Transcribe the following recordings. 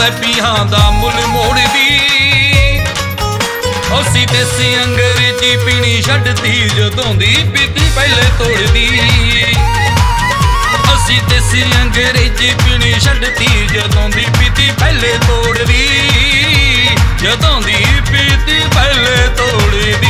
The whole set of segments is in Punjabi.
ਜਲੇਬੀਆਂ ਦਾ ਮੁੱਲ ਮੋੜਦੀ। ਅਸੀਂ ਦੇਸੀ ਅੰਗਰੇਜ਼ੀ ਪੀਣੀ ਛੱਡਤੀ ਜਦੋਂ ਦੀ ਪੀਤੀ ਪਹਿਲੇ ਤੋੜਦੀ। ਅਸੀਂ ਦੇਸੀ ਅੰਗਰੇਜ਼ੀ ਪੀਣੀ ਛੱਡਤੀ ਜਦੋਂ ਦੀ ਪੀਤੀ ਪਹਿਲੇ ਤੋੜਦੀ। ਜਦੋਂ ਦੀ ਪੀਤੀ ਪਹਿਲੇ ਤੋੜਦੀ।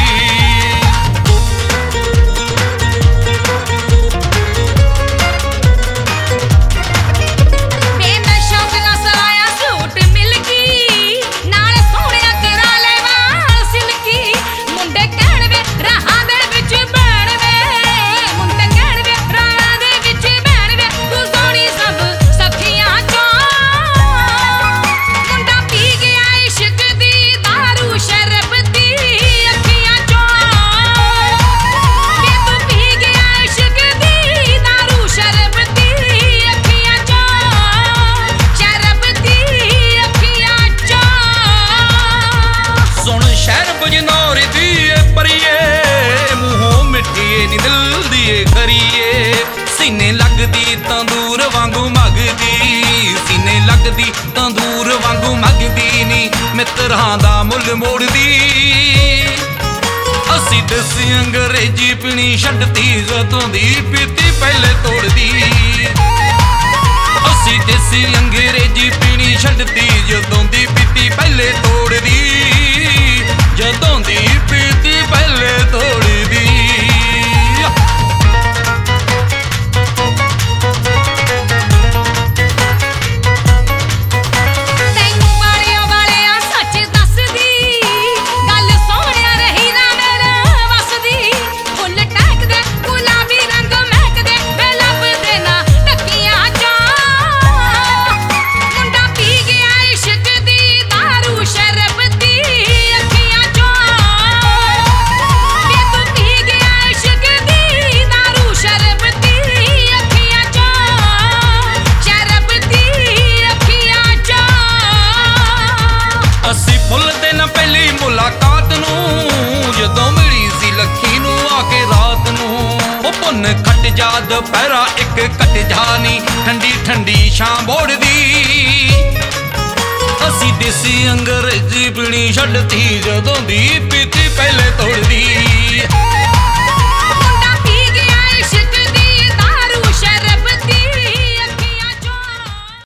ਸੀਨੇ ਲੱਗਦੀ ਤੰਦੂਰ ਵਾਂਗੂ ਮਗਦੀ। ਸੀਨੇ ਲੱਗਦੀ ਤੰਦੂਰ ਵਾਂਗੂ ਮਗਦੀ ਨੀ ਮਿੱਤਰਾਂ ਦਾ ਮੁੱਲ ਮੋੜਦੀ। ਅਸੀਂ ਦੇਸੀ ਅੰਗਰੇਜ਼ੀ ਪੀਣੀ ਛੱਡਤੀ ਜਦੋਂ ਦੀ ਪੀਤੀ ਪਹਿਲੇ ਤੋੜਦੀ। ਅਸੀਂ ਦੇਸੀ ਅੰਗਰੇਜ਼ੀ ਪੀਣੀ ਛੱਡਤੀ ਜਦੋਂ ਦੀ ਪੀਤੀ ਪਹਿਲੇ ਤੋੜਦੀ। ਜਦੋਂ ਦੀ ਪੀਤੀ ਪਹਿਲੇ ਤੋੜਦੀ। ਪਹਿਲੀ ਮੁਲਾਕਾਤ ਨੂੰ ਜਦੋਂ ਮਿਲੀ ਸੀ ਲੱਖੀ ਨੂੰ ਆ ਕੇ ਰਾਤ ਨੂੰ। ਉਹ ਪੁੰਨ ਖੱਟ ਜਾ ਦੁਪਹਿਰਾ ਇੱਕ ਕੱਟ ਜਾਣੀ ਠੰਡੀ ਠੰਡੀ ਛਾਂ ਬੋੜਦੀ। ਅਸੀਂ ਦੇਸੀ ਅੰਗਰੇਜ਼ੀ ਪੀਣੀ ਛੱਡਤੀ ਜਦੋਂ ਦੀ ਪੀਤੀ ਪਹਿਲੇ ਤੋੜਦੀ।